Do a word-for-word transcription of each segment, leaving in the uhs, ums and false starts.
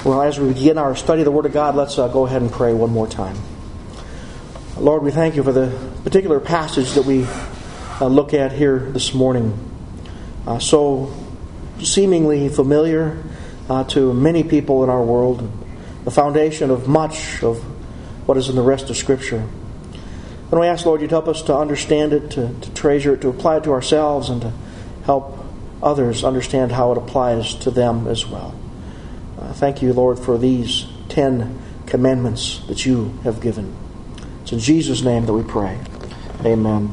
Well, as we begin our study of the Word of God, let's uh, go ahead and pray one more time. Lord, we thank you for the particular passage that we uh, look at here this morning. Uh, so seemingly familiar uh, to many people in our world, the foundation of much of what is in the rest of Scripture. And we ask, Lord, you'd help us to understand it, to, to treasure it, to apply it to ourselves, and to help others understand how it applies to them as well. Uh, thank you, Lord, for these Ten Commandments that you have given. It's in Jesus' name that we pray. Amen.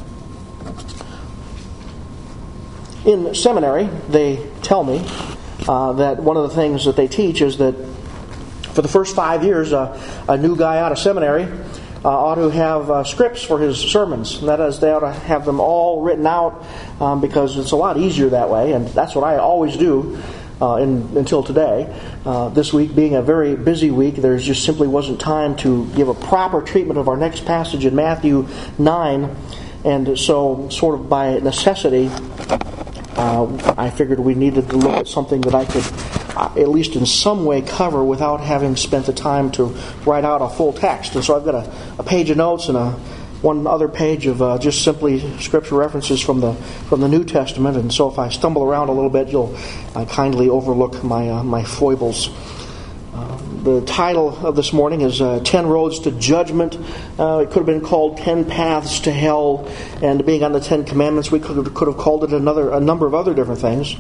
In seminary, they tell me uh, that one of the things that they teach is that for the first five years, uh, a new guy out of seminary uh, ought to have uh, scripts for his sermons. And that is, they ought to have them all written out um, because it's a lot easier that way. And that's what I always do. Uh, in, until today. Uh, this week being a very busy week, there just simply wasn't time to give a proper treatment of our next passage in Matthew nine. And so, sort of by necessity, uh, I figured we needed to look at something that I could, uh, at least in some way, cover without having spent the time to write out a full text. And so I've got a, a page of notes and a one other page of uh, just simply scripture references from the from the New Testament, and so if I stumble around a little bit, you'll uh, kindly overlook my uh, my foibles. Uh, the title of this morning is uh, Ten Roads to Judgment. Uh, it could have been called Ten Paths to Hell, and being on the Ten Commandments, we could have, could have called it another a number of other different things.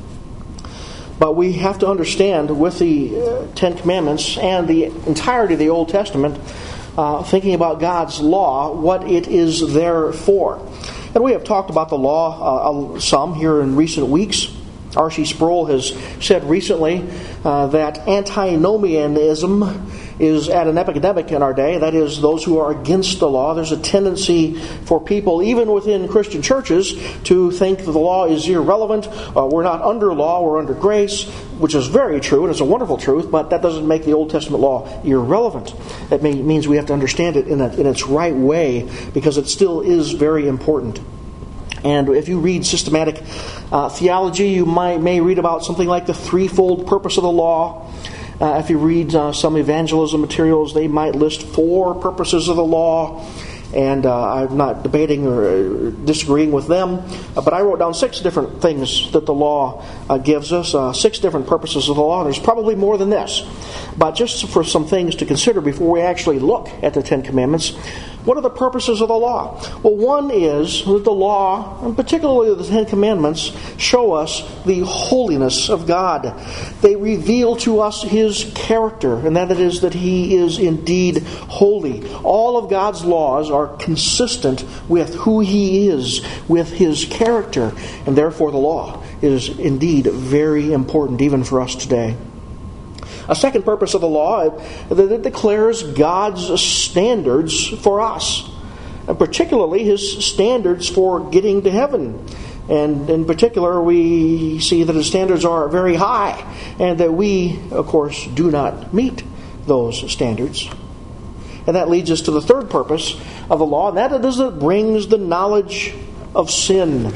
But we have to understand with the uh, Ten Commandments and the entirety of the Old Testament, Uh, thinking about God's law, what it is there for. And we have talked about the law uh, some here in recent weeks. R C Sproul has said recently uh, that antinomianism is at an epidemic in our day. That is, those who are against the law. There's a tendency for people, even within Christian churches, to think that the law is irrelevant. Uh, we're not under law, we're under grace, which is very true, and it's a wonderful truth, but that doesn't make the Old Testament law irrelevant. That may, means we have to understand it in, a, in its right way, because it still is very important. And if you read systematic uh, theology, you might may read about something like the threefold purpose of the law. Uh, if you read uh, some evangelism materials, they might list four purposes of the law. And uh, I'm not debating or disagreeing with them, uh, but I wrote down six different things that the law uh, gives us, uh, six different purposes of the law. There's probably more than this. But just for some things to consider before we actually look at the Ten Commandments, what are the purposes of the law? Well, one is that the law, and particularly the Ten Commandments, show us the holiness of God. They reveal to us His character, and that it is that He is indeed holy. All of God's laws are consistent with who He is, with His character, and therefore the law is indeed very important even for us today. A second purpose of the law, that it declares God's standards for us, and particularly His standards for getting to heaven. And in particular, we see that His standards are very high, and that we, of course, do not meet those standards. And that leads us to the third purpose of the law, and that is that it brings the knowledge of sin.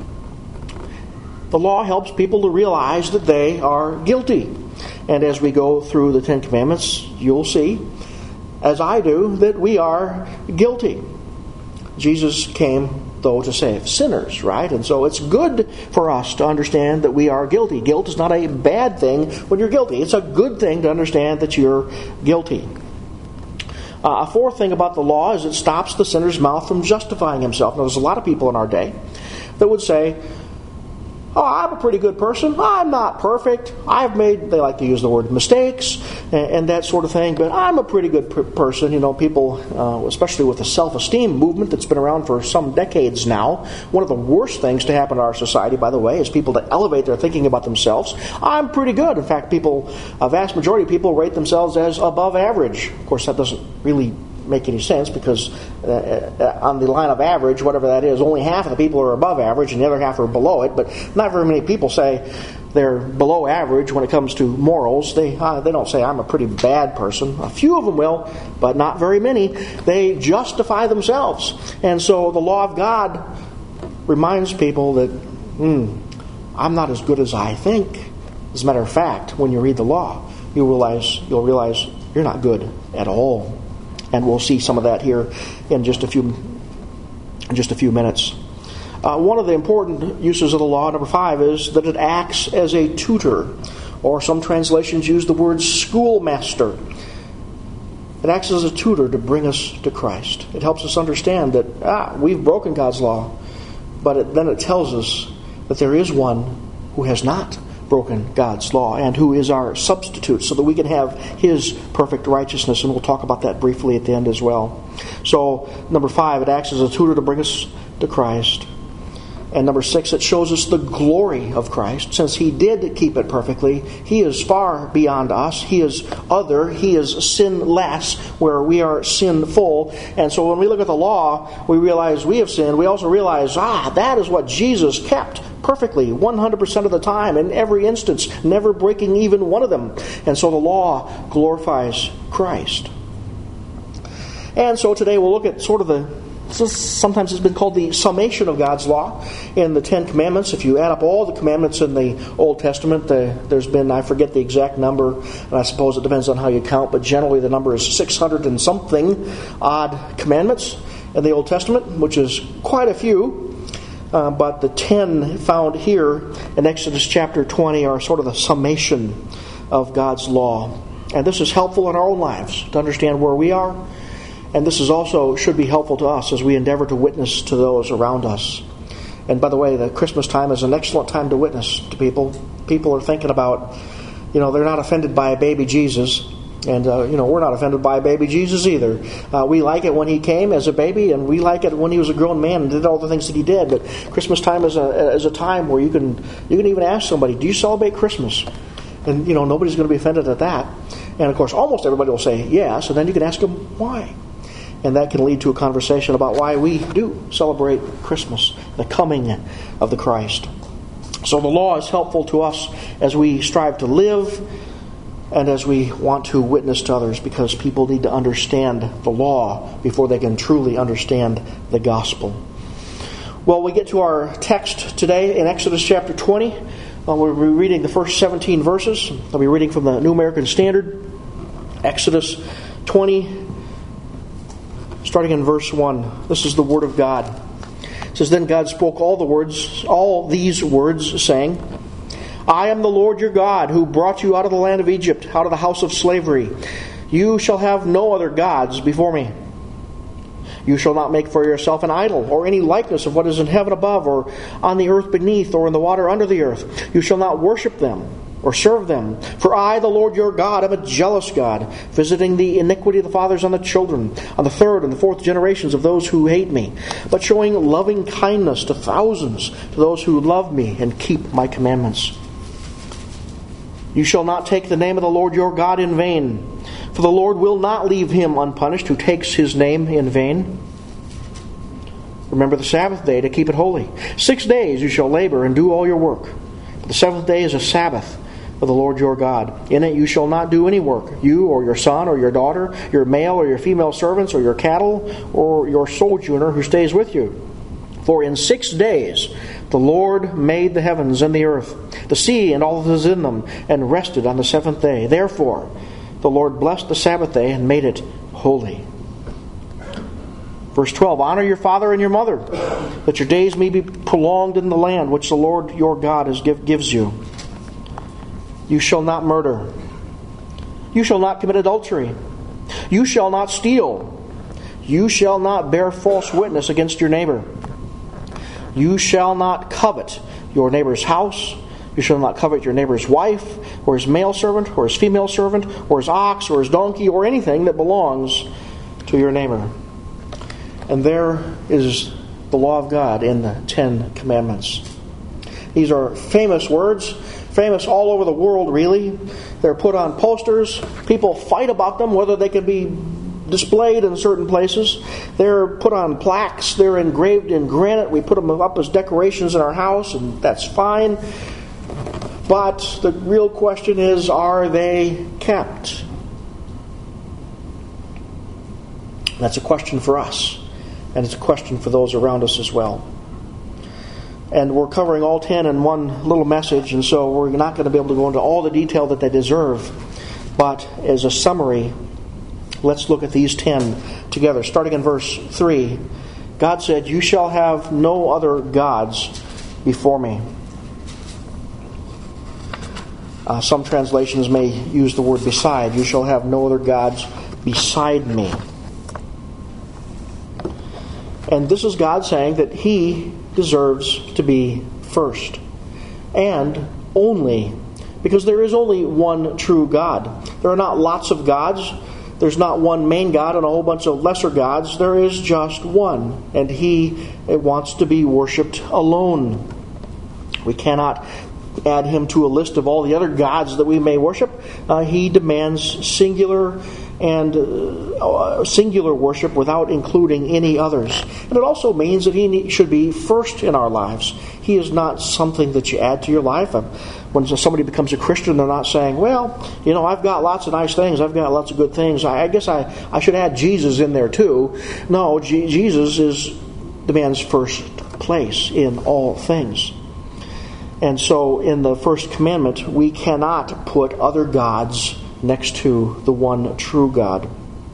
The law helps people to realize that they are guilty. And as we go through the Ten Commandments, you'll see, as I do, that we are guilty. Jesus came, though, to save sinners, right? And so it's good for us to understand that we are guilty. Guilt is not a bad thing when you're guilty. It's a good thing to understand that you're guilty. Uh, a fourth thing about the law is it stops the sinner's mouth from justifying himself. Now, there's a lot of people in our day that would say, oh, I'm a pretty good person. I'm not perfect. I've made, they like to use the word mistakes and, and that sort of thing, but I'm a pretty good per- person. You know, people, uh, especially with the self-esteem movement that's been around for some decades now, one of the worst things to happen to our society, by the way, is people to elevate their thinking about themselves. I'm pretty good. In fact, people, a vast majority of people rate themselves as above average. Of course, that doesn't really make any sense, because uh, on the line of average, whatever that is, only half of the people are above average and the other half are below it. But not very many people say they're below average when it comes to morals. They uh, they don't say, I'm a pretty bad person. A few of them will, but not very many. They justify themselves. And so the law of God reminds people that, hmm, I'm not as good as I think. As a matter of fact, when you read the law, you'll realize you'll realize you're not good at all. And we'll see some of that here in just a few in just a few minutes. Uh, one of the important uses of the law, number five, is that it acts as a tutor, or some translations use the word schoolmaster. It acts as a tutor to bring us to Christ. It helps us understand that ah, we've broken God's law, but it, then it tells us that there is one who has not broken God's law and who is our substitute, so that we can have His perfect righteousness. And we'll talk about that briefly at the end as well. So, number five, it acts as a tutor to bring us to Christ. And number six, it shows us the glory of Christ. Since He did keep it perfectly, He is far beyond us. He is other. He is sinless, where we are sinful. And so when we look at the law, we realize we have sinned. We also realize, ah, that is what Jesus kept perfectly, one hundred percent of the time, in every instance, never breaking even one of them. And so the law glorifies Christ. And so today we'll look at sort of the sometimes it's been called the summation of God's law in the Ten Commandments. If you add up all the commandments in the Old Testament, the, there's been, I forget the exact number, and I suppose it depends on how you count, but generally the number is six hundred and something odd commandments in the Old Testament, which is quite a few. Uh, but the ten found here in Exodus chapter twenty are sort of the summation of God's law. And this is helpful in our own lives to understand where we are. And this is also should be helpful to us as we endeavor to witness to those around us. And by the way, the Christmas time is an excellent time to witness to people. People are thinking about, you know, they're not offended by a baby Jesus. And, uh, you know, we're not offended by a baby Jesus either. Uh, we like it when He came as a baby, and we like it when He was a grown man and did all the things that He did. But Christmas time is a, is a time where you can you can even ask somebody, do you celebrate Christmas? And, you know, nobody's going to be offended at that. And, of course, almost everybody will say yes, and then you can ask them why. And that can lead to a conversation about why we do celebrate Christmas, the coming of the Christ. So the law is helpful to us as we strive to live and as we want to witness to others, because people need to understand the law before they can truly understand the gospel. Well, we get to our text today in Exodus chapter twenty. Uh, we'll be reading the first seventeen verses. I'll be reading from the New American Standard. Exodus twenty, starting in verse one. This is the Word of God. It says, Then God spoke all the words, all these words, saying, I am the Lord your God, who brought you out of the land of Egypt, out of the house of slavery. You shall have no other gods before me. You shall not make for yourself an idol, or any likeness of what is in heaven above, or on the earth beneath, or in the water under the earth. You shall not worship them, or serve them. For I, the Lord your God, am a jealous God, visiting the iniquity of the fathers on the children, on the third and the fourth generations of those who hate me, but showing loving kindness to thousands, to those who love me and keep my commandments. You shall not take the name of the Lord your God in vain, for the Lord will not leave him unpunished who takes his name in vain. Remember the Sabbath day to keep it holy. Six days you shall labor and do all your work. But the seventh day is a Sabbath of the Lord your God. In it you shall not do any work, you or your son or your daughter, your male or your female servants, or your cattle, or your sojourner who stays with you. For in six days the Lord made the heavens and the earth, the sea and all that is in them, and rested on the seventh day. Therefore the Lord blessed the Sabbath day and made it holy. Verse twelve, Honor your father and your mother, that your days may be prolonged in the land which the Lord your God is give, gives you. You shall not murder. You shall not commit adultery. You shall not steal. You shall not bear false witness against your neighbor. You shall not covet your neighbor's house. You shall not covet your neighbor's wife, or his male servant, or his female servant, or his ox, or his donkey, or anything that belongs to your neighbor. And there is the law of God in the Ten Commandments. These are famous words, famous all over the world, really. They're put on posters. People fight about them, whether they can be displayed in certain places. They're put on plaques. They're engraved in granite. We put them up as decorations in our house, and that's fine. But the real question is, are they kept? That's a question for us. And it's a question for those around us as well. And we're covering all ten in one little message, and so we're not going to be able to go into all the detail that they deserve. But as a summary, let's look at these ten together. Starting in verse three, God said, "You shall have no other gods before me." Uh, some translations may use the word beside. "You shall have no other gods beside me." And this is God saying that He deserves to be first. And only. Because there is only one true God. There are not lots of gods. There's not one main God and a whole bunch of lesser gods. There is just one. And He wants to be worshipped alone. We cannot add Him to a list of all the other gods that we may worship. Uh, he demands singular and uh, singular worship without including any others. And it also means that He should be first in our lives. He is not something that you add to your life. When somebody becomes a Christian, they're not saying, well, you know, I've got lots of nice things. I've got lots of good things. I, I guess I, I should add Jesus in there too. No, G- Jesus is demands first place in all things. And so in the first commandment, we cannot put other gods next to the one true God.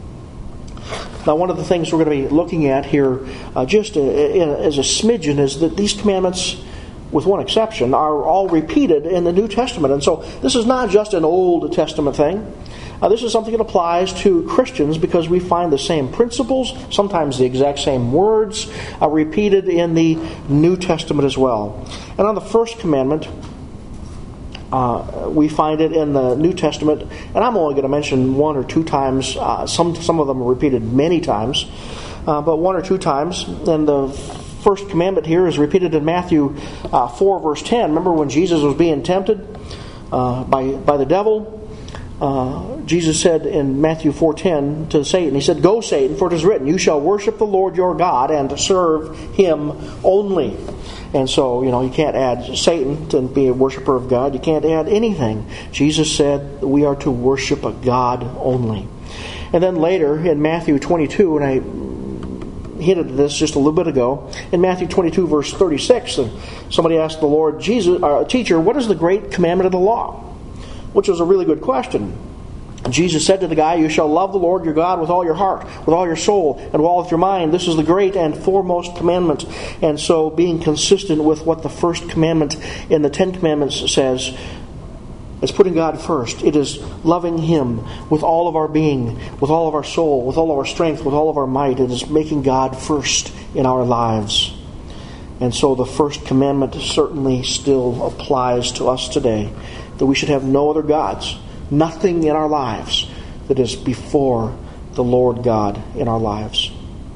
Now, one of the things we're going to be looking at here, uh, just a, a, as a smidgen, is that these commandments, with one exception, are all repeated in the New Testament. And so this is not just an Old Testament thing. Uh, this is something that applies to Christians because we find the same principles, sometimes the exact same words, uh, repeated in the New Testament as well. And on the first commandment, uh, we find it in the New Testament, and I'm only going to mention one or two times. Uh, some some of them are repeated many times, uh, but one or two times. And the first commandment here is repeated in Matthew uh, four, verse ten. Remember when Jesus was being tempted uh, by by the devil? Uh, Jesus said in Matthew four ten to Satan, He said, "Go, Satan, for it is written, you shall worship the Lord your God and serve Him only." And so, you know, you can't add Satan to be a worshiper of God. You can't add anything. Jesus said we are to worship a God only. And then later in Matthew twenty-two, and I hinted at this just a little bit ago, in Matthew twenty-two, verse thirty-six, somebody asked the Lord, Jesus, uh, "Teacher, what is the great commandment of the law?" Which was a really good question. Jesus said to the guy, "You shall love the Lord your God with all your heart, with all your soul, and with all of your mind. This is the great and foremost commandment." And so, being consistent with what the first commandment in the Ten Commandments says, is putting God first. It is loving Him with all of our being, with all of our soul, with all of our strength, with all of our might. It is making God first in our lives. And so the first commandment certainly still applies to us today, that we should have no other gods, nothing in our lives that is before the Lord God in our lives.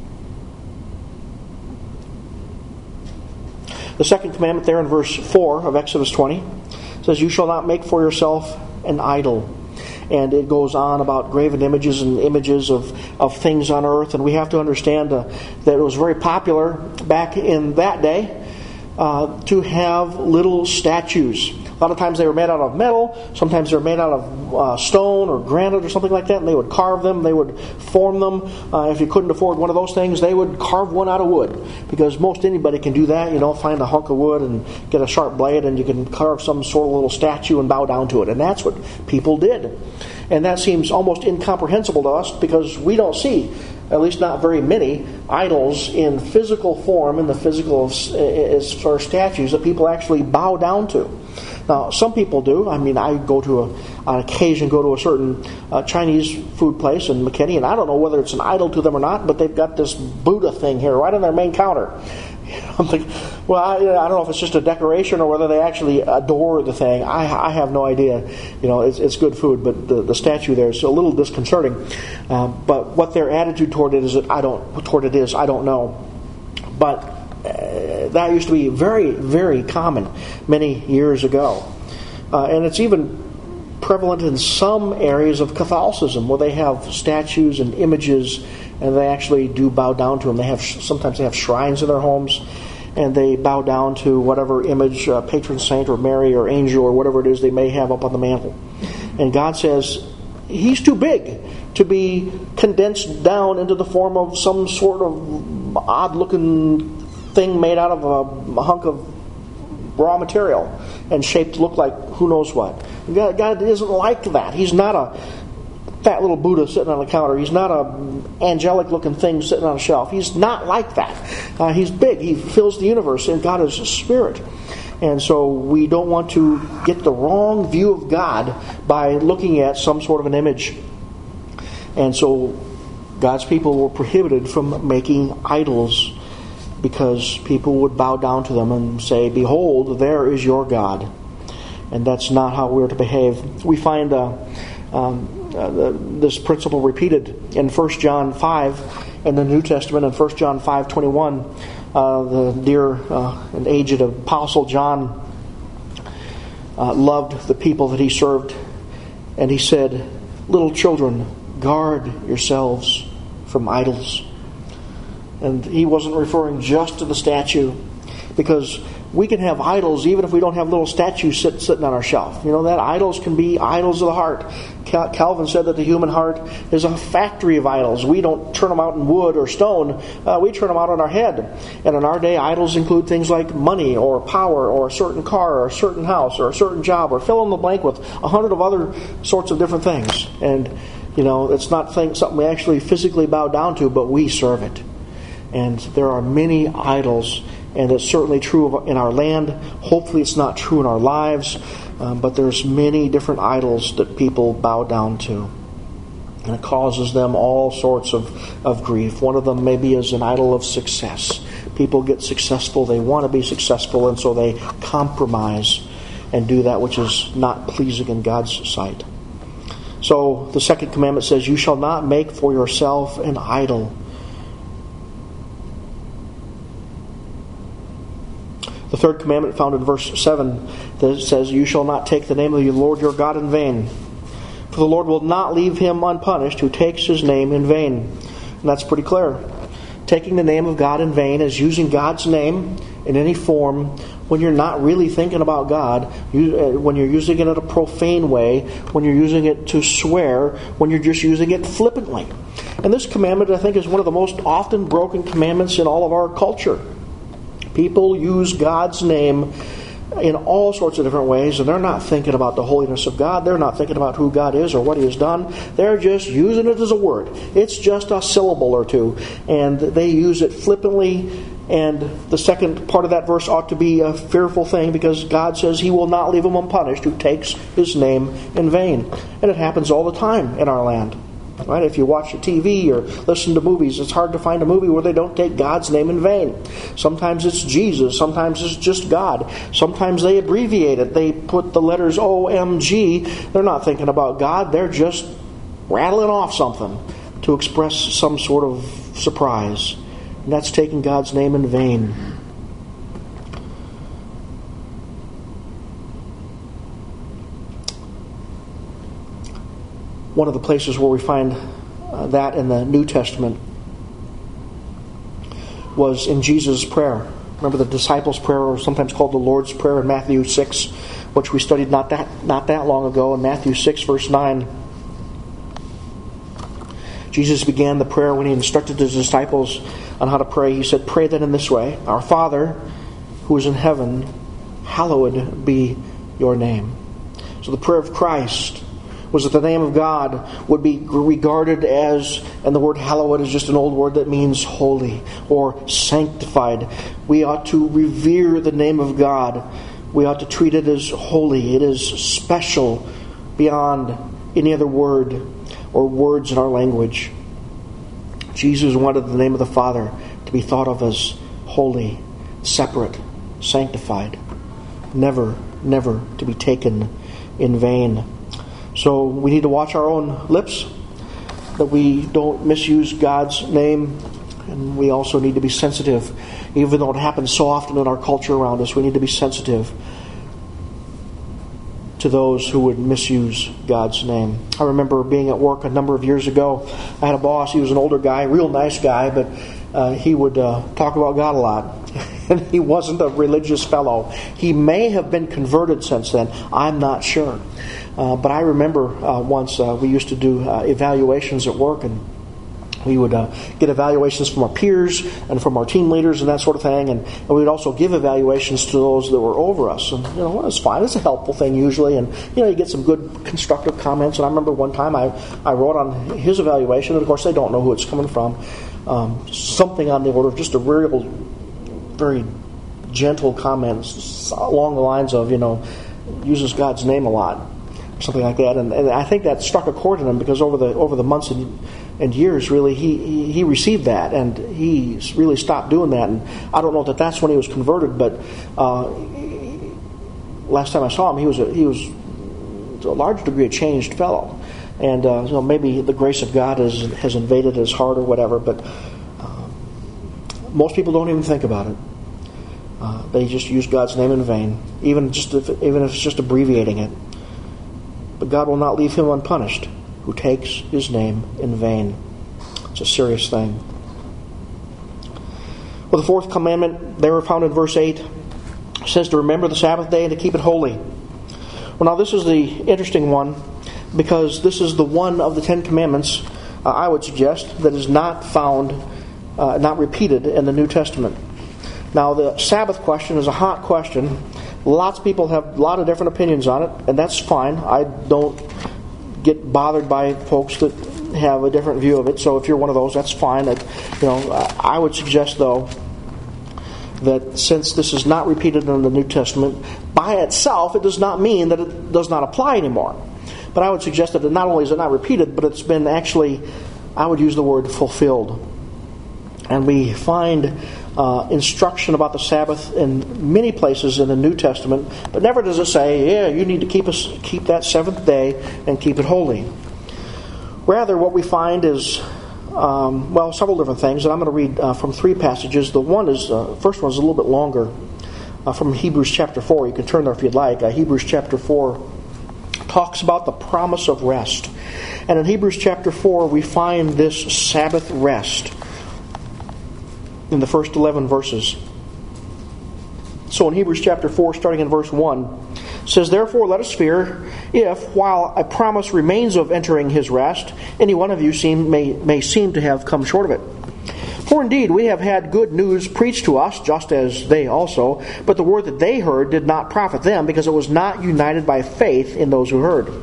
The second commandment there in verse four of Exodus twenty says, "You shall not make for yourself an idol." And it goes on about graven images and images of, of things on earth. And we have to understand uh, that it was very popular back in that day uh, to have little statues. A lot of times they were made out of metal. Sometimes they were made out of uh, stone or granite or something like that. And they would carve them. They would form them. Uh, if you couldn't afford one of those things, they would carve one out of wood. Because most anybody can do that. You know, find a hunk of wood and get a sharp blade and you can carve some sort of little statue and bow down to it. And that's what people did. And that seems almost incomprehensible to us because we don't see, at least not very many, idols in physical form, in the physical as far as statues that people actually bow down to. Now, some people do. I mean, I go to a, on occasion go to a certain uh, Chinese food place in McKinney, and I don't know whether it's an idol to them or not, but they've got this Buddha thing here right on their main counter. I'm thinking, well, I, I don't know if it's just a decoration or whether they actually adore the thing. I, I have no idea. You know, it's, it's good food, but the, the statue there is a little disconcerting. Um, but what their attitude toward it is, I don't toward it is, I don't know. But uh, that used to be very, very common many years ago, uh, and it's even prevalent in some areas of Catholicism where they have statues and images, and they actually do bow down to them. They have sometimes they have shrines in their homes, and they bow down to whatever image, uh, patron saint or Mary or angel or whatever it is they may have up on the mantle. And God says He's too big to be condensed down into the form of some sort of odd-looking thing made out of a, a hunk of raw material and shaped to look like who knows what. God, God isn't like that. He's not a fat little Buddha sitting on the counter. He's not a angelic-looking thing sitting on a shelf. He's not like that. Uh, he's big. He fills the universe, and God is a spirit. And so we don't want to get the wrong view of God by looking at some sort of an image. And so God's people were prohibited from making idols because people would bow down to them and say, "Behold, there is your God." And that's not how we're to behave. We find uh, um, uh, the, this principle repeated in First John five in the New Testament. In First John five twenty-one, uh, the dear uh, and aged Apostle John uh, loved the people that he served. And he said, "Little children, guard yourselves from idols." And he wasn't referring just to the statue, because we can have idols even if we don't have little statues sit, sitting on our shelf. You know that? Idols can be idols of the heart. Cal- Calvin said that the human heart is a factory of idols. We don't turn them out in wood or stone. Uh, we turn them out on our head. And in our day, idols include things like money or power or a certain car or a certain house or a certain job, or fill in the blank with a hundred of other sorts of different things. And, you know, it's not thing, something we actually physically bow down to, but we serve it. And there are many idols. And it's certainly true in our land. Hopefully it's not true in our lives. Um, but there's many different idols that people bow down to. And it causes them all sorts of, of grief. One of them maybe is an idol of success. People get successful. They want to be successful. And so they compromise and do that which is not pleasing in God's sight. So the second commandment says, "You shall not make for yourself an idol." The third commandment found in verse seven that says, "You shall not take the name of the Lord your God in vain. For the Lord will not leave him unpunished who takes his name in vain." And that's pretty clear. Taking the name of God in vain is using God's name in any form when you're not really thinking about God, when you're using it in a profane way, when you're using it to swear, when you're just using it flippantly. And this commandment, I think, is one of the most often broken commandments in all of our culture. People use God's name in all sorts of different ways, and they're not thinking about the holiness of God. They're not thinking about who God is or what He has done. They're just using it as a word. It's just a syllable or two, and they use it flippantly. And the second part of that verse ought to be a fearful thing, because God says He will not leave him unpunished who takes His name in vain. And it happens all the time in our land. Right? If you watch the T V or listen to movies, it's hard to find a movie where they don't take God's name in vain. Sometimes it's Jesus. Sometimes it's just God. Sometimes they abbreviate it. They put the letters O M G. They're not thinking about God. They're just rattling off something to express some sort of surprise. And that's taking God's name in vain. One of the places where we find uh, that in the New Testament was in Jesus' prayer. Remember the disciples' prayer, or sometimes called the Lord's Prayer, in Matthew six, which we studied not that not that long ago. In Matthew six, verse nine, Jesus began the prayer when He instructed His disciples on how to pray. He said, "Pray then in this way: Our Father, who is in heaven, hallowed be your name." So the prayer of Christ was that the name of God would be regarded as, and the word hallowed is just an old word that means holy or sanctified. We ought to revere the name of God. We ought to treat it as holy. It is special beyond any other word or words in our language. Jesus wanted the name of the Father to be thought of as holy, separate, sanctified, never, never to be taken in vain. So we need to watch our own lips, that we don't misuse God's name. And we also need to be sensitive. Even though it happens so often in our culture around us, we need to be sensitive to those who would misuse God's name. I remember being at work a number of years ago. I had a boss. He was an older guy, real nice guy, but uh, he would uh, talk about God a lot. And he wasn't a religious fellow. He may have been converted since then. I'm not sure. Uh, but I remember uh, once uh, we used to do uh, evaluations at work, and We would uh, get evaluations from our peers and from our team leaders and that sort of thing, and, and we would also give evaluations to those that were over us. And you know, it's fine. It's a helpful thing usually, and you know, you get some good constructive comments. And I remember one time I, I wrote on his evaluation, and of course they don't know who it's coming from. Um, something on the order of just a real, very gentle comments along the lines of, you know, uses God's name a lot, something like that. And, and I think that struck a chord in him, because over the over the months and And years, really, he, he he received that, and he really stopped doing that. And I don't know that that's when he was converted, but uh, last time I saw him, he was a, he was to a large degree a changed fellow. And uh, you know, maybe the grace of God has has invaded his heart or whatever. But uh, most people don't even think about it. Uh, they just use God's name in vain, even just if, even if it's just abbreviating it. But God will not leave him unpunished who takes his name in vain. It's a serious thing. Well, the fourth commandment, there found in verse eight, says to remember the Sabbath day and to keep it holy. Well, now this is the interesting one, because this is the one of the Ten Commandments, uh, I would suggest, that is not found, uh, not repeated in the New Testament. Now, the Sabbath question is a hot question. Lots of people have a lot of different opinions on it, and that's fine. I don't get bothered by folks that have a different view of it. So if you're one of those, that's fine. I, you know, I would suggest, though, that since this is not repeated in the New Testament, by itself, it does not mean that it does not apply anymore. But I would suggest that it not only is it not repeated, but it's been actually, I would use the word fulfilled. And we find uh, instruction about the Sabbath in many places in the New Testament, but never does it say, yeah, you need to keep us keep that seventh day and keep it holy. Rather, what we find is, um, well, several different things, and I'm going to read uh, from three passages. The one is, uh, first one is a little bit longer, uh, from Hebrews chapter four. You can turn there if you'd like. Uh, Hebrews chapter four talks about the promise of rest. And in Hebrews chapter four, we find this Sabbath rest in the first eleven verses. So in Hebrews chapter four, starting in verse one, it says, therefore let us fear, if, while a promise remains of entering his rest, any one of you seem, may, may seem to have come short of it. For indeed we have had good news preached to us, just as they also, but the word that they heard did not profit them, because it was not united by faith in those who heard.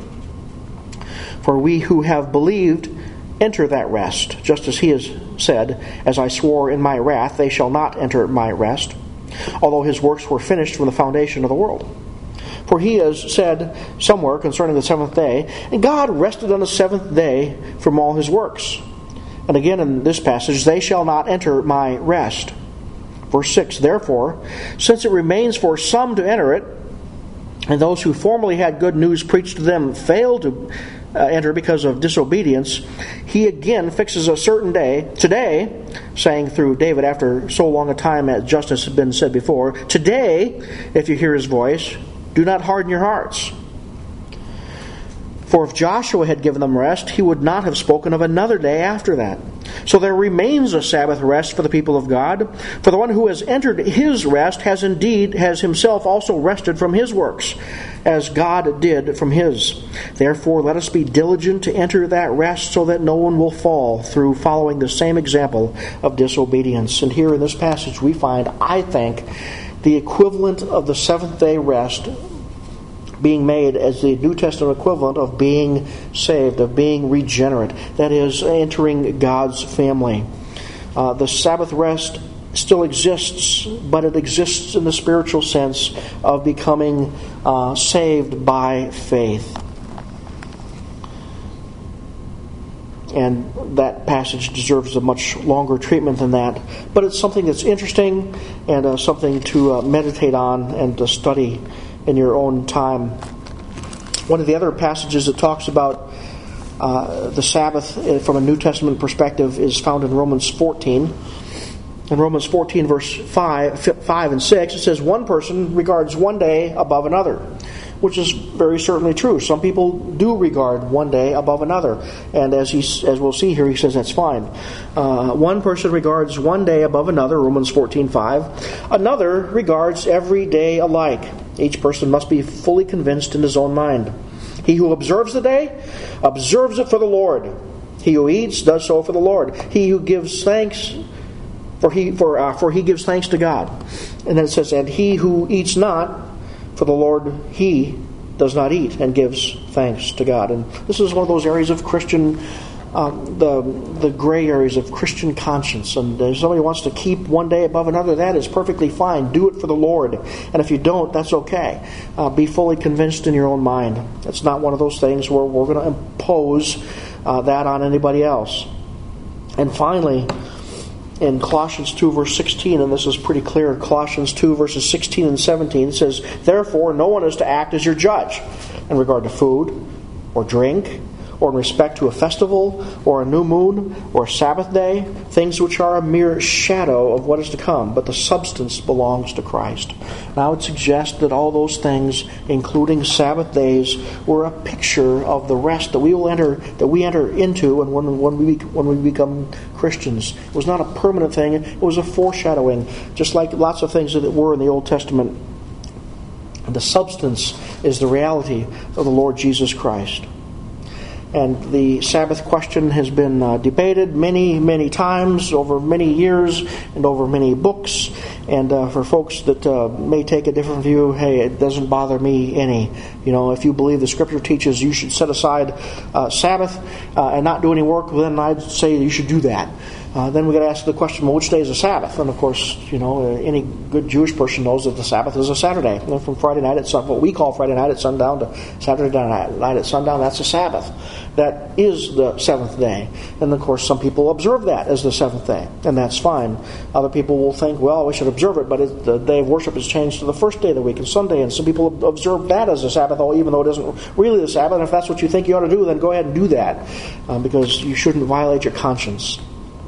For we who have believed enter that rest, just as he has said, as I swore in my wrath, they shall not enter my rest, although his works were finished from the foundation of the world. For he has said somewhere concerning the seventh day, and God rested on the seventh day from all his works. And again in this passage, they shall not enter my rest. Verse six, therefore, since it remains for some to enter it, and those who formerly had good news preached to them failed to uh, enter because of disobedience, he again fixes a certain day, today, saying through David after so long a time as justice had been said before, today, if you hear his voice, do not harden your hearts. For if Joshua had given them rest, he would not have spoken of another day after that. So there remains a Sabbath rest for the people of God. For the one who has entered his rest has indeed, has himself also rested from his works, as God did from his. Therefore let us be diligent to enter that rest, so that no one will fall through following the same example of disobedience. And here in this passage we find, I think, the equivalent of the seventh day rest being made as the New Testament equivalent of being saved, of being regenerate. That is, entering God's family. Uh, the Sabbath rest still exists, but it exists in the spiritual sense of becoming uh, saved by faith. And that passage deserves a much longer treatment than that. But it's something that's interesting and uh, something to uh, meditate on and to study in your own time. One of the other passages that talks about uh, the Sabbath from a New Testament perspective is found in Romans fourteen. In Romans fourteen, verse five, five and six, it says, one person regards one day above another, which is very certainly true. Some people do regard one day above another. And as he, as we'll see here, he says that's fine. Uh, one person regards one day above another, Romans fourteen five. Another regards every day alike. Each person must be fully convinced in his own mind. He who observes the day, observes it for the Lord. He who eats does so for the Lord. He who gives thanks, for he for uh, for he gives thanks to God. And then it says, and he who eats not for the Lord, he does not eat and gives thanks to God. And this is one of those areas of Christian, um, the the gray areas of Christian conscience. And if somebody wants to keep one day above another, that is perfectly fine. Do it for the Lord. And if you don't, that's okay. Uh, be fully convinced in your own mind. It's not one of those things where we're going to impose uh, that on anybody else. And finally, in Colossians two, verse sixteen, and this is pretty clear, Colossians two, verses sixteen and seventeen, it says, therefore, no one is to act as your judge in regard to food or drink, or in respect to a festival, or a new moon, or a Sabbath day, things which are a mere shadow of what is to come, but the substance belongs to Christ. And I would suggest that all those things, including Sabbath days, were a picture of the rest that we will enter, that we enter into, and when when we when we become Christians. It was not a permanent thing; it was a foreshadowing, just like lots of things that were in the Old Testament. And the substance is the reality of the Lord Jesus Christ. And the Sabbath question has been uh, debated many, many times over many years and over many books. And uh, for folks that uh, may take a different view, hey, it doesn't bother me any. You know, if you believe the Scripture teaches you should set aside uh, Sabbath uh, and not do any work, well, then I'd say you should do that. Uh, then we got to ask the question, well, which day is the Sabbath? And of course, you know, uh, any good Jewish person knows that the Sabbath is a Saturday. You know, from Friday night at sun, what we call Friday night at sundown to Saturday night at sundown, that's a Sabbath. That is the seventh day. And of course, some people observe that as the seventh day, and that's fine. Other people will think, well, we should observe it, but it, the day of worship is changed to the first day of the week, and Sunday, and some people observe that as a Sabbath, even though it isn't really the Sabbath. And if that's what you think you ought to do, then go ahead and do that, um, because you shouldn't violate your conscience.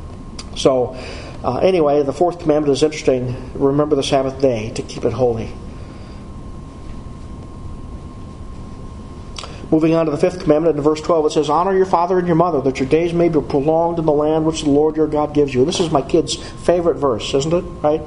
So, uh, anyway, the fourth commandment is interesting. Remember the Sabbath day to keep it holy. Moving on to the fifth commandment, in verse twelve, it says, honor your father and your mother, that your days may be prolonged in the land which the Lord your God gives you. This is my kid's favorite verse, isn't it? Right?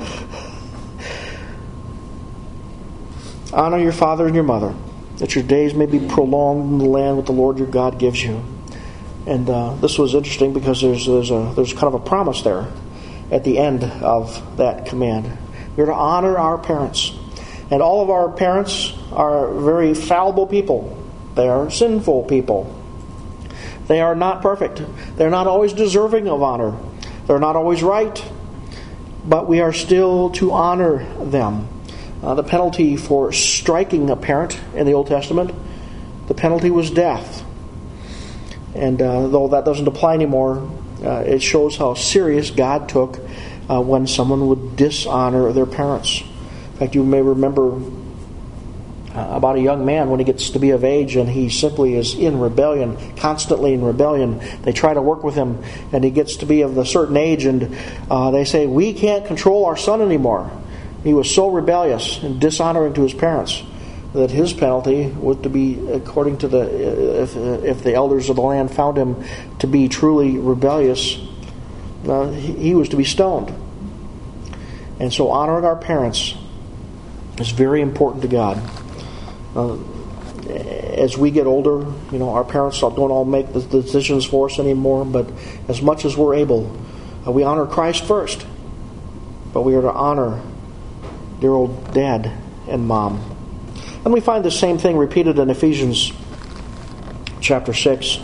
Honor your father and your mother, that your days may be prolonged in the land which the Lord your God gives you. And uh, this was interesting because there's there's a there's kind of a promise there at the end of that command. We're to honor our parents. And all of our parents are very fallible people. They are sinful people. They are not perfect. They're not always deserving of honor. They're not always right. But we are still to honor them. Uh, the penalty for striking a parent in the Old Testament, the penalty was death. And uh, though that doesn't apply anymore, uh, it shows how serious God took uh, when someone would dishonor their parents. In fact, you may remember uh, about a young man when he gets to be of age and he simply is in rebellion, constantly in rebellion. They try to work with him and he gets to be of a certain age and uh, they say, we can't control our son anymore. He was so rebellious and dishonoring to his parents that his penalty was to be, according to the, if, if the elders of the land found him to be truly rebellious, uh, he, he was to be stoned. And so honoring our parents is very important to God. Uh, as we get older, you know, our parents don't all make the decisions for us anymore, but as much as we're able, uh, we honor Christ first. But we are to honor dear old dad and mom. And we find the same thing repeated in Ephesians chapter six.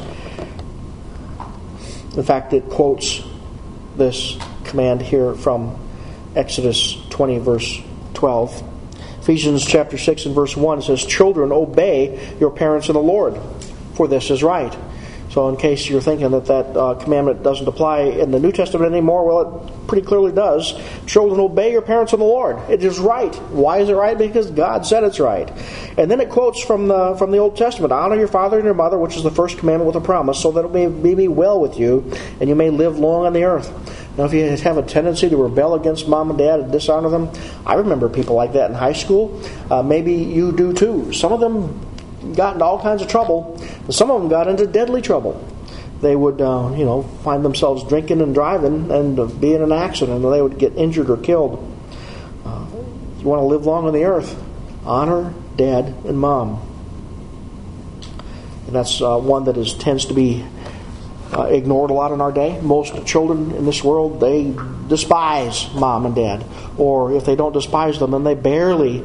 In fact, it quotes this command here from Exodus twenty, verse twelve. Ephesians chapter six and verse one says, children, obey your parents in the Lord, for this is right. So in case you're thinking that that uh, commandment doesn't apply in the New Testament anymore, well, it pretty clearly does. Children, obey your parents in the Lord. It is right. Why is it right? Because God said it's right. And then it quotes from the from the Old Testament, honor your father and your mother, which is the first commandment with a promise, so that it may be well with you, and you may live long on the earth. Now, if you have a tendency to rebel against mom and dad and dishonor them, I remember people like that in high school. Uh, maybe you do too. Some of them got into all kinds of trouble. Some of them got into deadly trouble. They would, uh, you know, find themselves drinking and driving and uh, be in an accident, and they would get injured or killed. Uh, you want to live long on the earth, honor dad and mom. And that's uh, one that is tends to be uh, ignored a lot in our day. Most children in this world, they despise mom and dad. Or if they don't despise them, then they barely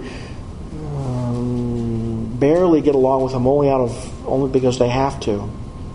um, barely get along with them only out of only because they have to.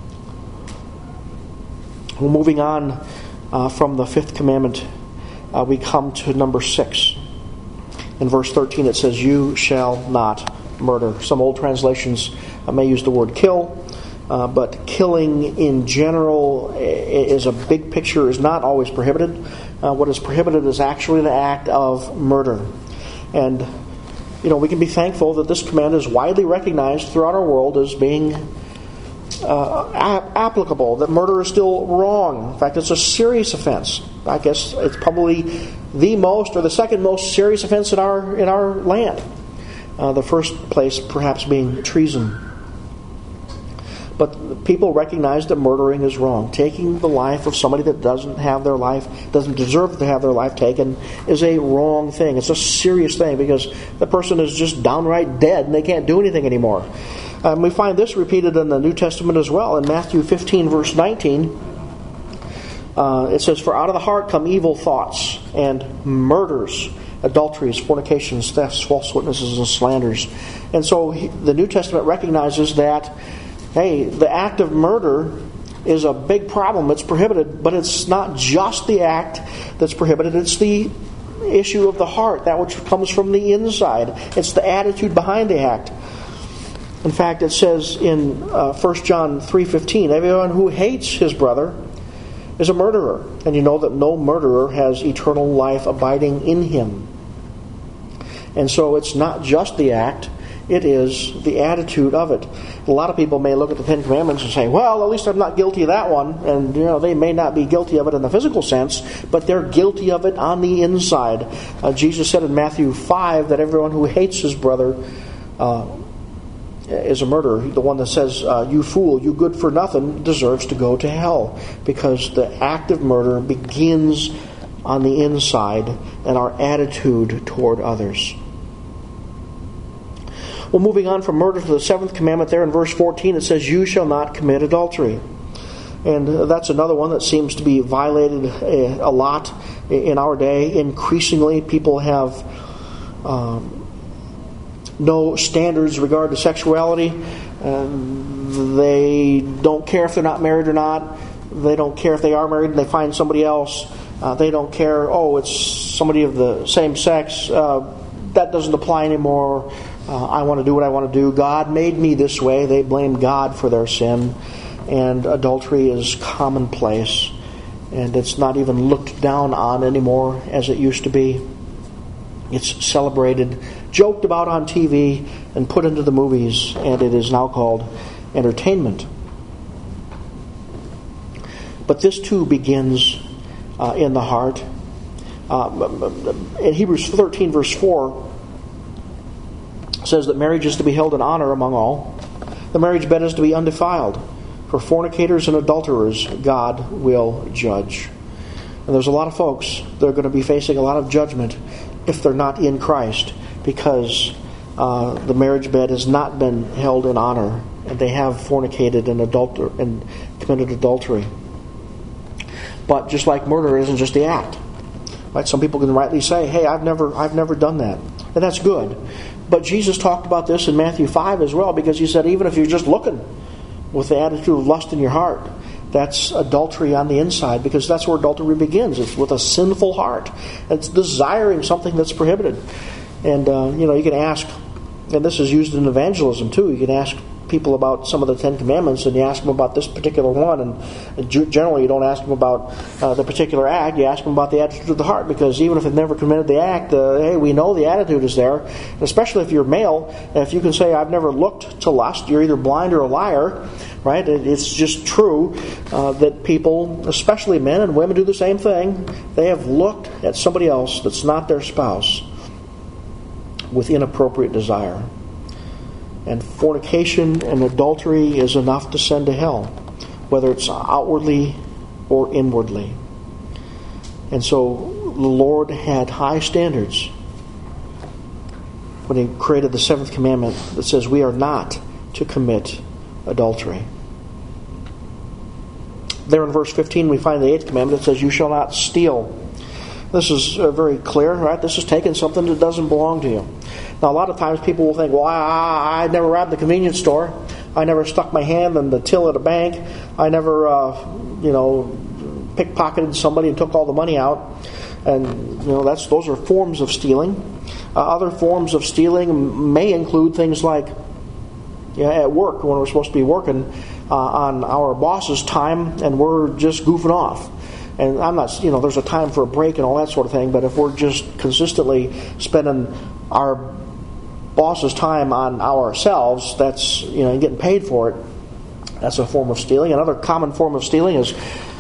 Well, moving on uh, from the fifth commandment, uh, we come to number six. In verse thirteen it says, "You shall not murder." Some old translations uh, may use the word kill, uh, but killing in general is a big picture, is not always prohibited. Uh, what is prohibited is actually the act of murder. And, you know, we can be thankful that this command is widely recognized throughout our world as being uh, ap- applicable, that murder is still wrong. In fact, it's a serious offense. I guess it's probably the most or the second most serious offense in our in our land. Uh, the first place perhaps being treason. But people recognize that murdering is wrong. Taking the life of somebody that doesn't have their life, doesn't deserve to have their life taken, is a wrong thing. It's a serious thing because the person is just downright dead and they can't do anything anymore. Um, we find this repeated in the New Testament as well. In Matthew fifteen, verse nineteen, uh, it says, "For out of the heart come evil thoughts and murders, adulteries, fornications, thefts, false witnesses, and slanders." And so he, the New Testament recognizes that, hey, the act of murder is a big problem. It's prohibited, but it's not just the act that's prohibited. It's the issue of the heart, that which comes from the inside. It's the attitude behind the act. In fact, it says in uh, First John three fifteen, "Everyone who hates his brother is a murderer, and you know that no murderer has eternal life abiding in him." And so it's not just the act, it is the attitude of it. A lot of people may look at the Ten Commandments and say, well, at least I'm not guilty of that one. And, you know, they may not be guilty of it in the physical sense, but they're guilty of it on the inside. Uh, Jesus said in Matthew five that everyone who hates his brother uh, is a murderer. The one that says, uh, "You fool, you good for nothing," deserves to go to hell. Because the act of murder begins on the inside and our attitude toward others. Well, moving on from murder to the seventh commandment there in verse fourteen, it says, "You shall not commit adultery." And that's another one that seems to be violated a lot in our day. Increasingly, people have um, no standards regard to sexuality. Um, they don't care if they're not married or not. They don't care if they are married and they find somebody else. Uh, they don't care, oh, it's somebody of the same sex. Uh, that doesn't apply anymore. Uh, I want to do what I want to do. God made me this way. They blame God for their sin. And adultery is commonplace. And it's not even looked down on anymore as it used to be. It's celebrated, joked about on T V, and put into the movies. And it is now called entertainment. But this too begins uh, in the heart. Uh, in Hebrews thirteen, verse four, says that marriage is to be held in honor among all. The marriage bed is to be undefiled. For fornicators and adulterers, God will judge. And there's a lot of folks that are going to be facing a lot of judgment if they're not in Christ, because uh, the marriage bed has not been held in honor, and they have fornicated and adulter and committed adultery. But just like murder isn't just the act, right? Some people can rightly say, "Hey, I've never, I've never done that," and that's good. But Jesus talked about this in Matthew five as well, because he said, even if you're just looking with the attitude of lust in your heart, that's adultery on the inside, because that's where adultery begins. It's with a sinful heart. It's desiring something that's prohibited. And, uh, you know, you can ask, and this is used in evangelism too, you can ask people about some of the Ten Commandments, and you ask them about this particular one, and generally you don't ask them about uh, the particular act, you ask them about the attitude of the heart, because even if they've never committed the act, uh, hey, we know the attitude is there. And especially if you're male, if you can say, "I've never looked to lust," you're either blind or a liar, right? It's just true uh, that people, especially men and women, do the same thing. They have looked at somebody else that's not their spouse with inappropriate desire. And fornication and adultery is enough to send to hell, whether it's outwardly or inwardly. And so the Lord had high standards when He created the seventh commandment that says we are not to commit adultery. There in verse fifteen we find the eighth commandment. It says, you shall not steal. This is uh, very clear, right? This is taking something that doesn't belong to you. Now, a lot of times people will think, well, I, I never robbed the convenience store. I never stuck my hand in the till at a bank. I never, uh, you know, pickpocketed somebody and took all the money out. And, you know, that's those are forms of stealing. Uh, other forms of stealing may include things like, you know, at work, when we're supposed to be working uh, on our boss's time and we're just goofing off. And I'm not, you know, there's a time for a break and all that sort of thing, but if we're just consistently spending our boss's time on ourselves, that's, you know, and getting paid for it, that's a form of stealing. Another common form of stealing is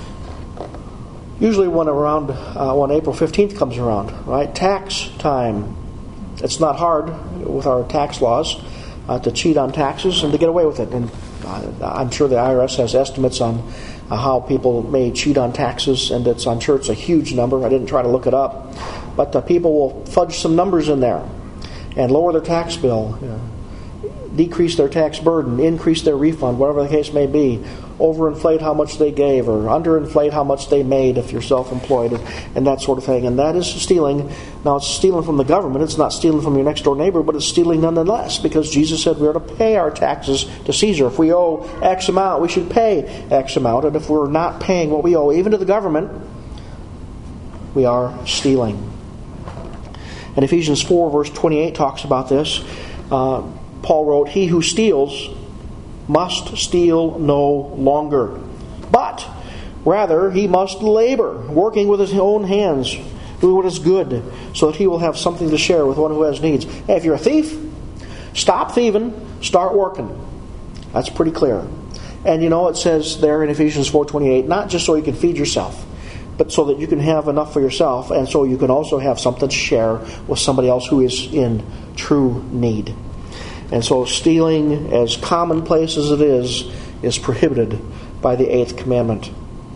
usually when around uh, when April fifteenth comes around, right? Tax time. It's not hard with our tax laws uh, to cheat on taxes and to get away with it. And uh, I'm sure the I R S has estimates on Uh, how people may cheat on taxes, and it's, I'm sure it's a huge number. I didn't try to look it up. But uh, people will fudge some numbers in there and lower their tax bill, you know, decrease their tax burden, increase their refund, whatever the case may be, overinflate how much they gave or underinflate how much they made if you're self-employed, and, and that sort of thing. And that is stealing. Now, it's stealing from the government. It's not stealing from your next-door neighbor, but it's stealing nonetheless, because Jesus said we are to pay our taxes to Caesar. If we owe X amount, we should pay X amount. And if we're not paying what we owe, even to the government, we are stealing. And Ephesians four, verse twenty-eight talks about this. Uh, Paul wrote, he who steals must steal no longer, but rather he must labor, working with his own hands, do what is good, so that he will have something to share with one who has needs. Hey, if you're a thief, stop thieving, start working. That's pretty clear. And you know, it says there in Ephesians four twenty-eight, not just so you can feed yourself, but so that you can have enough for yourself, and so you can also have something to share with somebody else who is in true need. And so stealing, as commonplace as it is, is prohibited by the eighth commandment.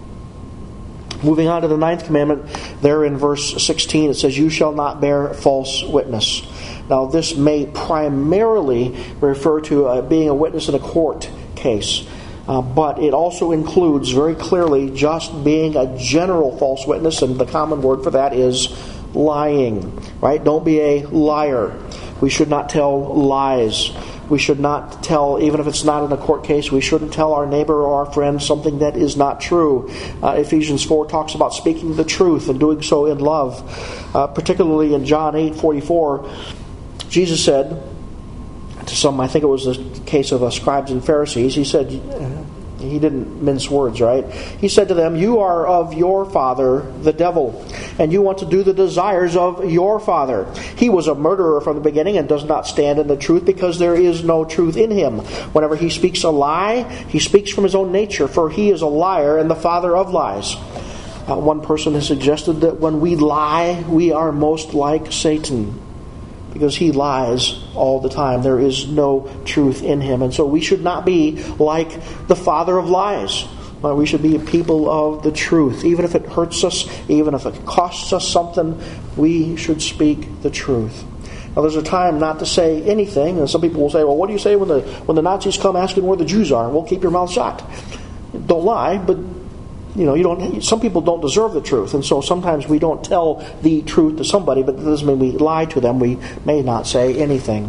Moving on to the ninth commandment, there in verse sixteen, it says, you shall not bear false witness. Now, this may primarily refer to uh, being a witness in a court case. Uh, but it also includes very clearly just being a general false witness, and the common word for that is lying. Right? Don't be a liar. We should not tell lies. We should not tell, even if it's not in a court case, we shouldn't tell our neighbor or our friend something that is not true. Uh, Ephesians four talks about speaking the truth and doing so in love. Uh, particularly in John eight forty-four, Jesus said to some, I think it was the case of uh, scribes and Pharisees, he said, he didn't mince words, right? He said to them, you are of your father, the devil, and you want to do the desires of your father. He was a murderer from the beginning and does not stand in the truth, because there is no truth in him. Whenever he speaks a lie, he speaks from his own nature, for he is a liar and the father of lies. Uh, one person has suggested that when we lie, we are most like Satan, because he lies all the time. There is no truth in him. And so we should not be like the father of lies. We should be people of the truth. Even if it hurts us, even if it costs us something, we should speak the truth. Now, there's a time not to say anything. And some people will say, well, what do you say when the when the Nazis come asking where the Jews are? Well, keep your mouth shut. Don't lie, but you know, you don't. Some people don't deserve the truth, and so sometimes we don't tell the truth to somebody, but that doesn't mean we lie to them. We may not say anything.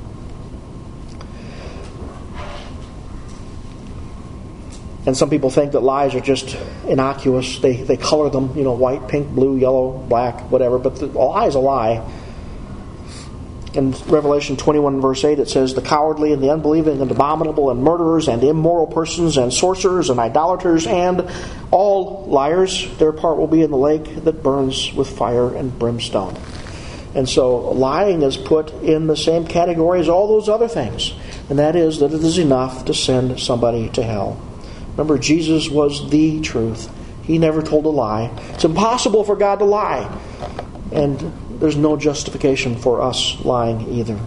And some people think that lies are just innocuous. They they color them, you know, white, pink, blue, yellow, black, whatever. But the, a lie is a lie. In Revelation twenty-one, verse eight, it says, the cowardly and the unbelieving and abominable and murderers and immoral persons and sorcerers and idolaters and all liars, their part will be in the lake that burns with fire and brimstone. And so lying is put in the same category as all those other things. And that is that it is enough to send somebody to hell. Remember, Jesus was the truth. He never told a lie. It's impossible for God to lie. And there's no justification for us lying either.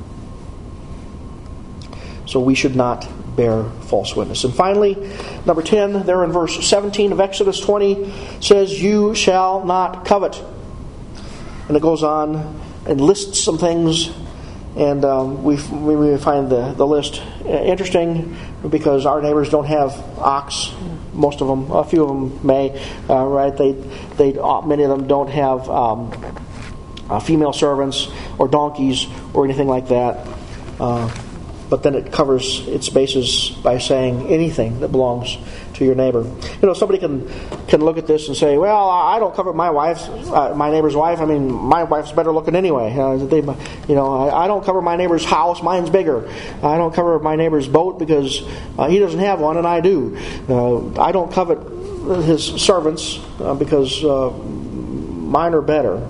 So we should not bear false witness. And finally, number ten, there in verse seventeen of Exodus twenty, says, you shall not covet. And it goes on and lists some things. And um, we we find the, the list interesting because our neighbors don't have ox. Most of them, a few of them may, uh, right? They they many of them don't have um, uh, female servants or donkeys or anything like that. Uh, but then it covers its bases by saying anything that belongs to your neighbor. You know, somebody can can look at this and say, "Well, I don't cover my wife's, uh, my neighbor's wife. I mean, my wife's better looking anyway. Uh, they, you know, I, I don't cover my neighbor's house. Mine's bigger. I don't cover my neighbor's boat because uh, he doesn't have one and I do. Uh, I don't covet his servants uh, because uh, mine are better."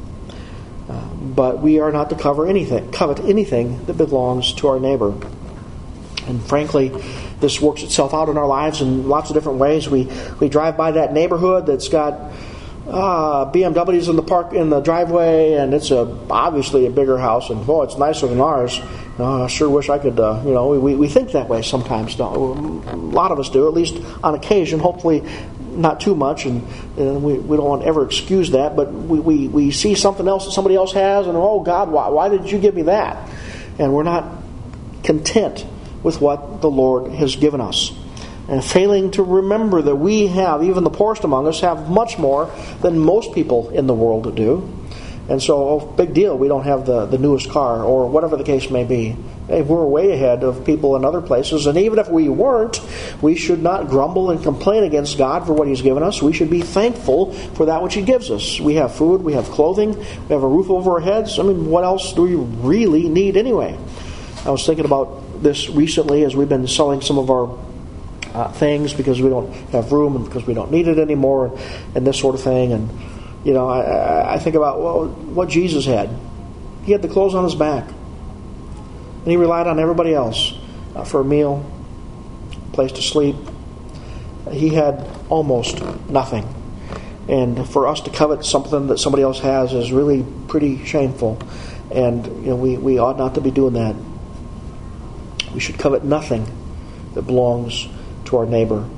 But we are not to cover anything, covet anything that belongs to our neighbor. And frankly, this works itself out in our lives in lots of different ways. We we drive by that neighborhood that's got uh, B M Ws in the park in the driveway, and it's a obviously a bigger house, and boy, it's nicer than ours. Uh, I sure wish I could. Uh, you know, we we think that way sometimes. Don't a lot of us do, at least on occasion. Hopefully, not too much, and, and we, we don't want to ever excuse that, but we, we, we see something else that somebody else has, and oh God, why, why did you give me that? And we're not content with what the Lord has given us. And failing to remember that we have, even the poorest among us, have much more than most people in the world do. And so, oh, big deal, we don't have the, the newest car, or whatever the case may be. Hey, we're way ahead of people in other places, and even if we weren't, we should not grumble and complain against God for what He's given us. We should be thankful for that which He gives us. We have food, we have clothing, we have a roof over our heads. I mean, what else do we really need anyway? I was thinking about this recently as we've been selling some of our uh, things because we don't have room and because we don't need it anymore, and, and this sort of thing. And you know, I, I think about well, what Jesus had. He had the clothes on His back. And He relied on everybody else uh, for a meal, a place to sleep. He had almost nothing. And for us to covet something that somebody else has is really pretty shameful. And you know, we, we ought not to be doing that. We should covet nothing that belongs to our neighbor.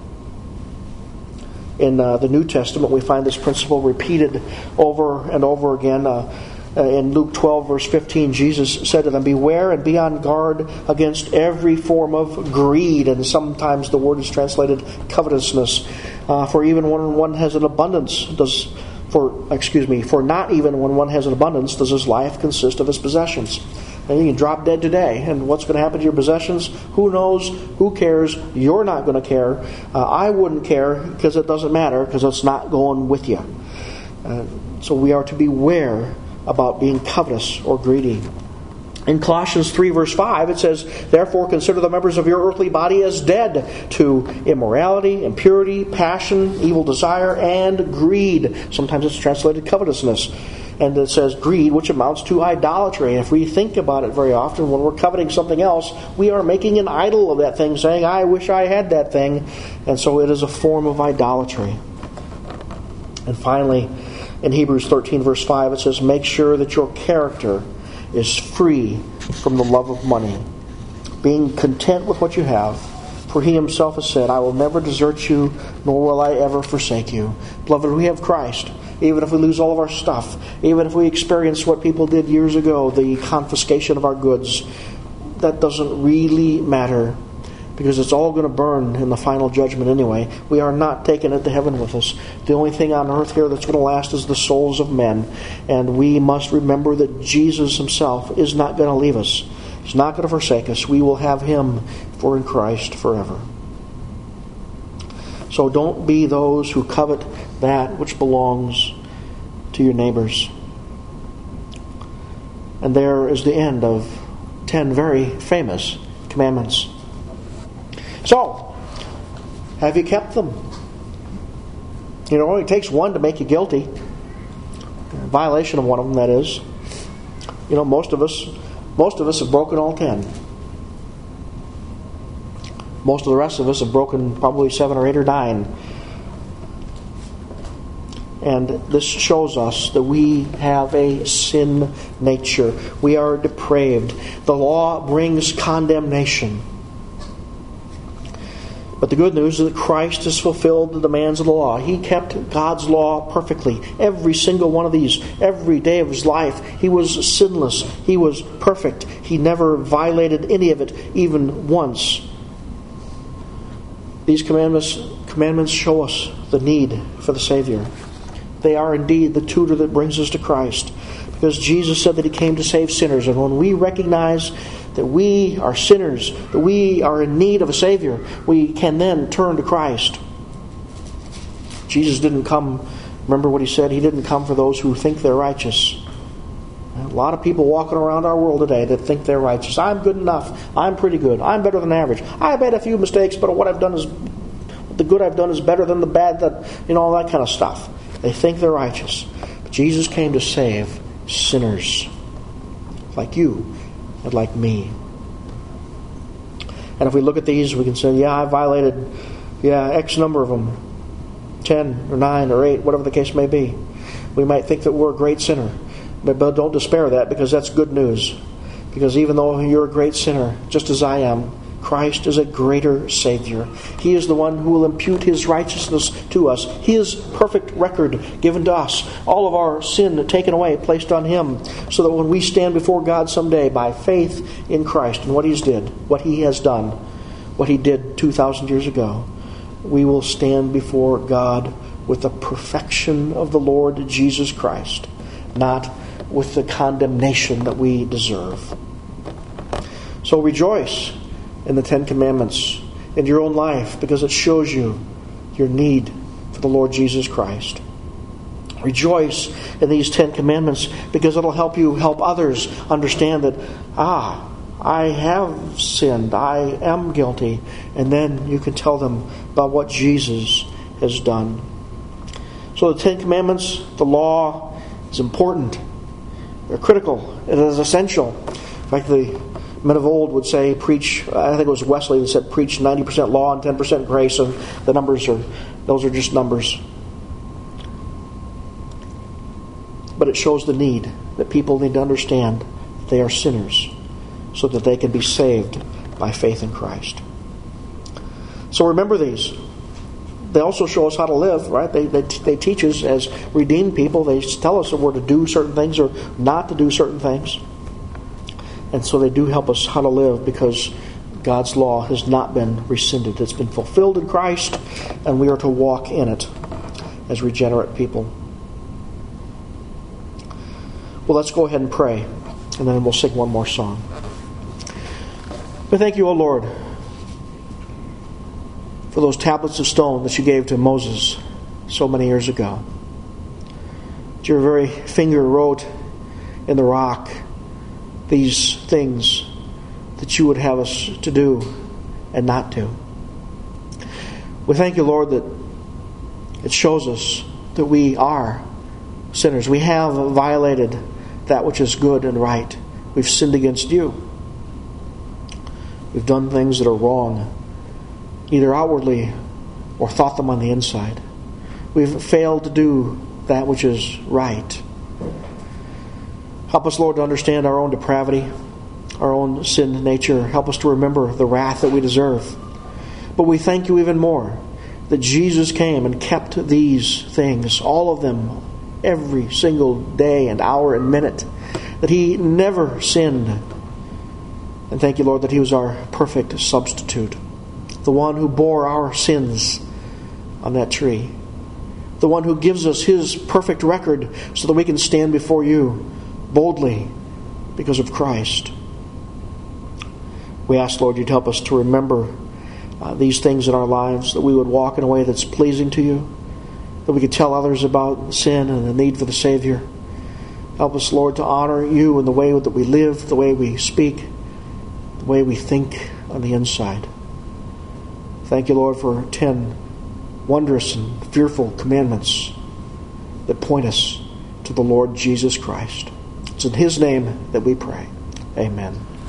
In uh, the New Testament, we find this principle repeated over and over again. Uh, Uh, in Luke twelve, verse fifteen, Jesus said to them, "Beware and be on guard against every form of greed." And sometimes the word is translated covetousness. Uh, for even when one has an abundance, does for excuse me, for not even when one has an abundance does his life consist of his possessions. And you can drop dead today, and what's going to happen to your possessions? Who knows? Who cares? You're not going to care. Uh, I wouldn't care because it doesn't matter because it's not going with you. Uh, so we are to beware about being covetous or greedy. In Colossians three, verse five, it says, "Therefore consider the members of your earthly body as dead to immorality, impurity, passion, evil desire, and greed." Sometimes it's translated covetousness. And it says greed, which amounts to idolatry. If we think about it very often, when we're coveting something else, we are making an idol of that thing, saying, "I wish I had that thing." And so it is a form of idolatry. And finally, in Hebrews thirteen, verse five, it says, "Make sure that your character is free from the love of money, being content with what you have. For He Himself has said, I will never desert you, nor will I ever forsake you." Beloved, we have Christ. Even if we lose all of our stuff, even if we experience what people did years ago, the confiscation of our goods, that doesn't really matter, because it's all going to burn in the final judgment anyway. We are not taking it to heaven with us. The only thing on earth here that's going to last is the souls of men. And we must remember that Jesus Himself is not going to leave us. He's not going to forsake us. We will have Him for in Christ forever. So don't be those who covet that which belongs to your neighbors. And there is the end of ten very famous commandments. So, have you kept them? You know, it only takes one to make you guilty. A violation of one of them, that is. You know, most of us, most of us have broken all ten. Most of the rest of us have broken probably seven or eight or nine. And this shows us that we have a sin nature. We are depraved. The law brings condemnation. But the good news is that Christ has fulfilled the demands of the law. He kept God's law perfectly. Every single one of these, every day of his life, he was sinless. He was perfect. He never violated any of it, even once. These commandments, commandments show us the need for the Savior. They are indeed the tutor that brings us to Christ. Because Jesus said that he came to save sinners. And when we recognize that we are sinners, that we are in need of a Savior, we can then turn to Christ. Jesus didn't come, remember what he said? He didn't come for those who think they're righteous. A lot of people walking around our world today that think they're righteous. I'm good enough. I'm pretty good. I'm better than average. I've made a few mistakes, but what I've done is, the good I've done is better than the bad, that, you know, all that kind of stuff. They think they're righteous. But Jesus came to save sinners like you and like me. And if we look at these, we can say, yeah, I violated, yeah, X number of them, ten or nine or eight, whatever the case may be. We might think that we're a great sinner. But, but don't despair of that, because that's good news. Because even though you're a great sinner, just as I am, Christ is a greater Savior. He is the one who will impute His righteousness to us. His perfect record given to us. All of our sin taken away, placed on Him. So that when we stand before God someday by faith in Christ and what He's did, what He has done, what He did two thousand years ago, we will stand before God with the perfection of the Lord Jesus Christ, not with the condemnation that we deserve. So rejoice in the Ten Commandments in your own life, because it shows you your need for the Lord Jesus Christ. Rejoice in these Ten Commandments, because it'll help you help others understand that, ah, I have sinned, I am guilty, and then you can tell them about what Jesus has done. So the Ten Commandments, the law, is important. They're critical. It is essential. In fact, the men of old would say, preach, I think it was Wesley that said, preach ninety percent law and ten percent grace, and the numbers are, those are just numbers. But it shows the need that people need to understand that they are sinners, so that they can be saved by faith in Christ. So remember these. They also show us how to live, right? They, they they teach us as redeemed people. They tell us that we're to do certain things or not to do certain things. And so they do help us how to live, because God's law has not been rescinded. It's been fulfilled in Christ, and we are to walk in it as regenerate people. Well, let's go ahead and pray, and then we'll sing one more song. We thank you, O Lord, for those tablets of stone that you gave to Moses so many years ago. That your very finger wrote in the rock these things that you would have us to do and not do. We thank you, Lord, that it shows us that we are sinners. We have violated that which is good and right. We've sinned against you. We've done things that are wrong, either outwardly or thought them on the inside. We've failed to do that which is right. Help us, Lord, to understand our own depravity, our own sin nature. Help us to remember the wrath that we deserve. But we thank you even more that Jesus came and kept these things, all of them, every single day and hour and minute, that He never sinned. And thank you, Lord, that He was our perfect substitute, the one who bore our sins on that tree, the one who gives us His perfect record so that we can stand before you boldly because of Christ. We ask, Lord, you'd help us to remember uh, these things in our lives, that we would walk in a way that's pleasing to you, that we could tell others about sin and the need for the Savior. Help us, Lord, to honor you in the way that we live, the way we speak, the way we think on the inside. Thank you, Lord, for ten wondrous and fearful commandments that point us to the Lord Jesus Christ. It's in His name that we pray. Amen.